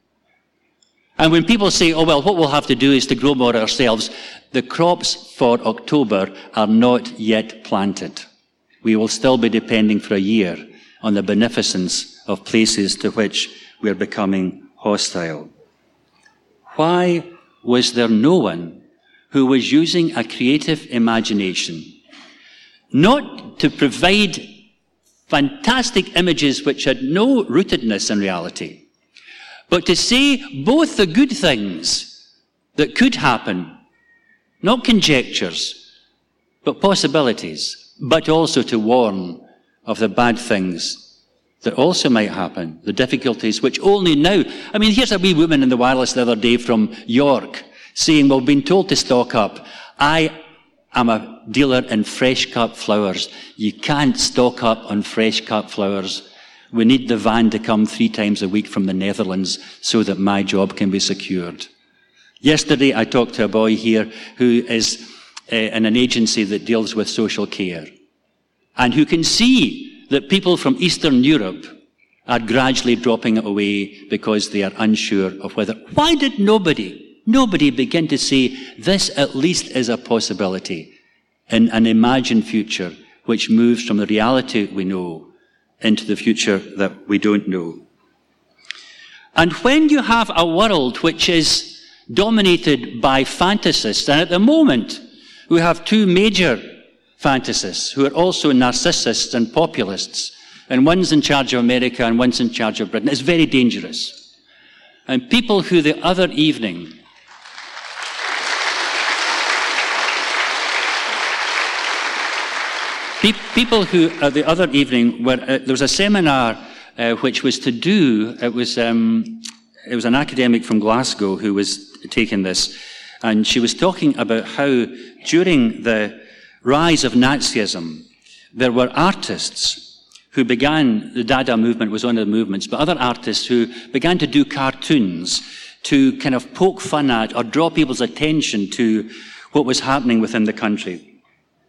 And when people say, oh, well, what we'll have to do is to grow more ourselves, the crops for October are not yet planted. We will still be depending for a year on the beneficence of places to which we're becoming hostile. Why was there no one who was using a creative imagination, not to provide fantastic images which had no rootedness in reality, but to say both the good things that could happen, not conjectures, but possibilities, but also to warn of the bad things that also might happen, the difficulties which only now, I mean, here's a wee woman in the wireless the other day from York saying, well, being told to stock up. I am a dealer in fresh cut flowers. You can't stock up on fresh cut flowers. We need the van to come three times a week from the Netherlands so that my job can be secured. Yesterday, I talked to a boy here who is uh, in an agency that deals with social care and who can see that people from Eastern Europe are gradually dropping away because they are unsure of whether... Why did nobody, nobody begin to say this at least is a possibility in an imagined future which moves from the reality we know into the future that we don't know? And when you have a world which is dominated by fantasists, and at the moment we have two major fantasists who are also narcissists and populists, and one's in charge of America and one's in charge of Britain. It's very dangerous. And people who the other evening pe- people who uh, the other evening were uh, there was a seminar uh, which was to do it was um, it was an academic from Glasgow who was taking this, and she was talking about how during the rise of Nazism, there were artists who began, the Dada movement was one of the movements, but other artists who began to do cartoons to kind of poke fun at or draw people's attention to what was happening within the country.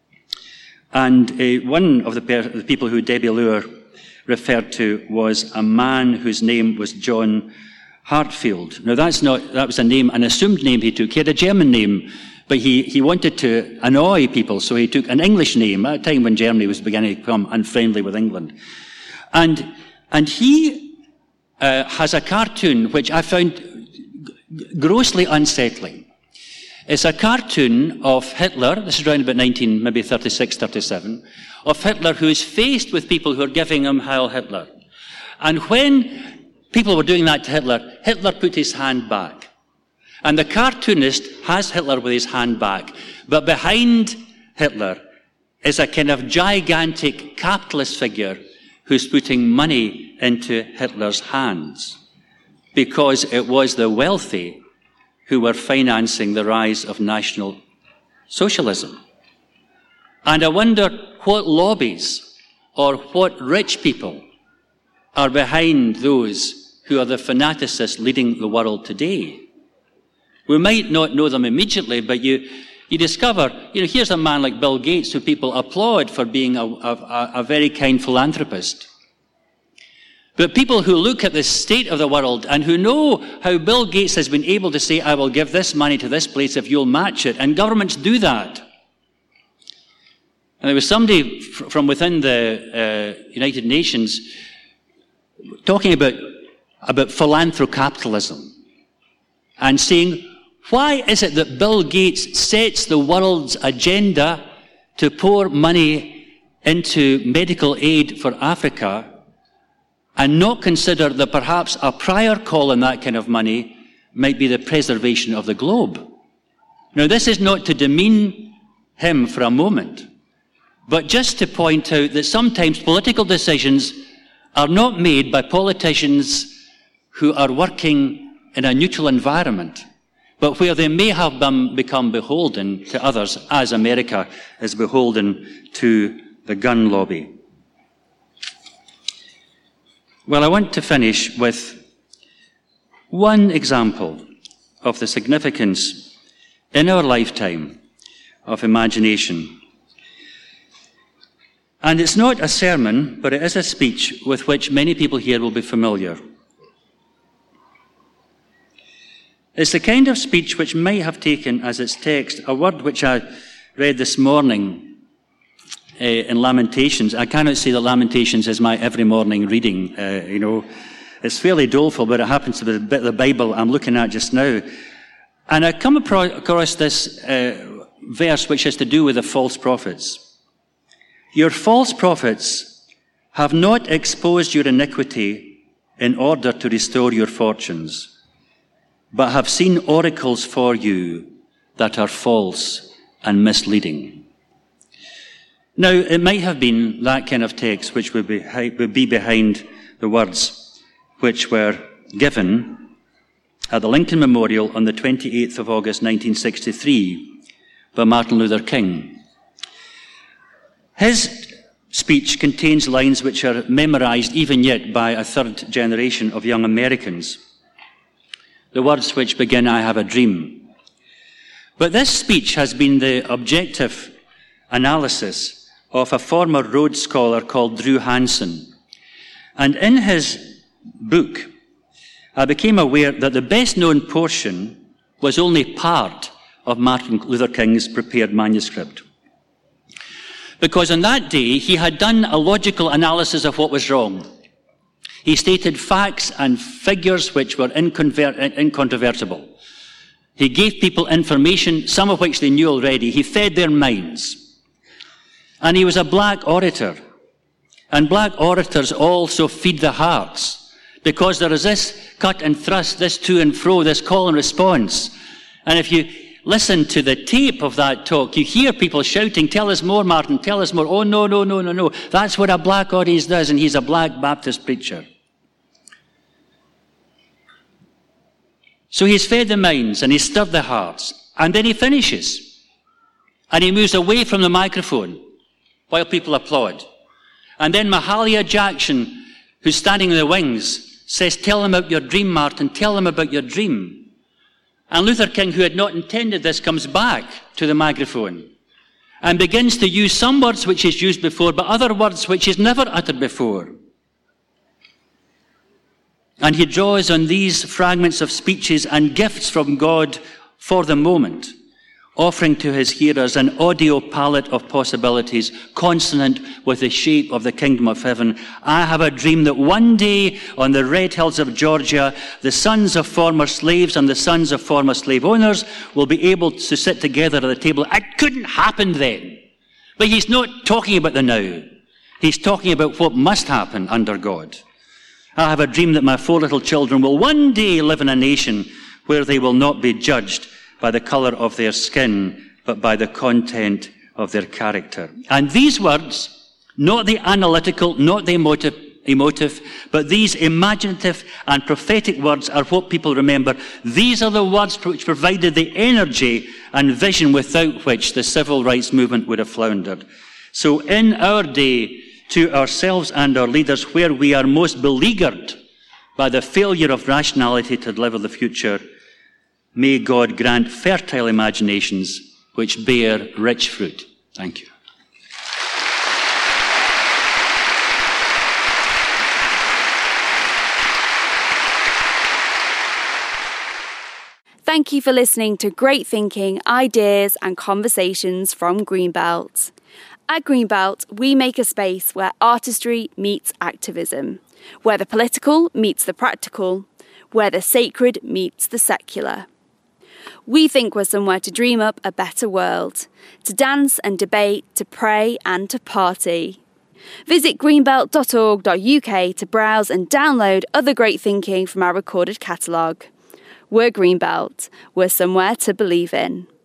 And uh, one of the, per- the people who Debbie Lure referred to was a man whose name was John Hartfield. Now that's not, that was a name, an assumed name he took. He had a German name, but he, he wanted to annoy people, so he took an English name at a time when Germany was beginning to become unfriendly with England. And, and he uh, has a cartoon which I found g- grossly unsettling. It's a cartoon of Hitler, this is around about nineteen, maybe thirty-six, thirty-seven, of Hitler who is faced with people who are giving him Heil Hitler. And when people were doing that to Hitler, Hitler put his hand back. And the cartoonist has Hitler with his hand back. But behind Hitler is a kind of gigantic capitalist figure who's putting money into Hitler's hands. Because it was the wealthy who were financing the rise of National Socialism. And I wonder what lobbies or what rich people are behind those who are the fanaticists leading the world today. We might not know them immediately, but you, you discover, you know, here's a man like Bill Gates who people applaud for being a, a, a very kind philanthropist. But people who look at the state of the world and who know how Bill Gates has been able to say, I will give this money to this place if you'll match it, and governments do that. And there was somebody f- from within the uh, United Nations talking about, about philanthrocapitalism and saying, why is it that Bill Gates sets the world's agenda to pour money into medical aid for Africa and not consider that perhaps a prior call on that kind of money might be the preservation of the globe? Now, this is not to demean him for a moment, but just to point out that sometimes political decisions are not made by politicians who are working in a neutral environment, but where they may have been, become beholden to others, as America is beholden to the gun lobby. Well, I want to finish with one example of the significance in our lifetime of imagination. And it's not a sermon, but it is a speech with which many people here will be familiar. It's the kind of speech which might have taken as its text a word which I read this morning uh, in Lamentations. I cannot say that Lamentations is my every morning reading. Uh, you know, it's fairly doleful, but it happens to be the bit of the Bible I'm looking at just now. And I come across this uh, verse which has to do with the false prophets. Your false prophets have not exposed your iniquity in order to restore your fortunes, but have seen oracles for you that are false and misleading. Now, it might have been that kind of text which would be, would be behind the words which were given at the Lincoln Memorial on the twenty-eighth of August nineteen sixty-three by Martin Luther King. His speech contains lines which are memorized even yet by a third generation of young Americans. The words which begin, "I have a dream." But this speech has been the objective analysis of a former Rhodes Scholar called Drew Hansen. And in his book, I became aware that the best-known portion was only part of Martin Luther King's prepared manuscript. Because on that day, he had done a logical analysis of what was wrong. He stated facts and figures which were inconver- incontrovertible. He gave people information, some of which they knew already. He fed their minds. And he was a black orator. And black orators also feed the hearts, because there is this cut and thrust, this to and fro, this call and response. And if you listen to the tape of that talk, you hear people shouting, "Tell us more, Martin, tell us more." Oh, no, no, no, no, no. That's what a black audience does, and he's a black Baptist preacher. So he's fed the minds and he's stirred the hearts. And then he finishes. And he moves away from the microphone while people applaud. And then Mahalia Jackson, who's standing in the wings, says, "Tell them about your dream, Martin, tell them about your dream." And Luther King, who had not intended this, comes back to the microphone and begins to use some words which he's used before, but other words which he's never uttered before. And he draws on these fragments of speeches and gifts from God for the moment, offering to his hearers an audio palette of possibilities consonant with the shape of the kingdom of heaven. I have a dream that one day on the red hills of Georgia, the sons of former slaves and the sons of former slave owners will be able to sit together at the table. It couldn't happen then. But he's not talking about the now. He's talking about what must happen under God. I have a dream that my four little children will one day live in a nation where they will not be judged by the color of their skin, but by the content of their character. And these words, not the analytical, not the emotive, emotive, but these imaginative and prophetic words are what people remember. These are the words which provided the energy and vision without which the civil rights movement would have floundered. So in our day, to ourselves and our leaders, where we are most beleaguered by the failure of rationality to deliver the future, may God grant fertile imaginations which bear rich fruit. Thank you. Thank you for listening to Great Thinking, Ideas and Conversations from Greenbelt. At Greenbelt, we make a space where artistry meets activism, where the political meets the practical, where the sacred meets the secular. We think we're somewhere to dream up a better world, to dance and debate, to pray and to party. Visit greenbelt dot org dot U K to browse and download other great thinking from our recorded catalogue. We're Greenbelt. We're somewhere to believe in.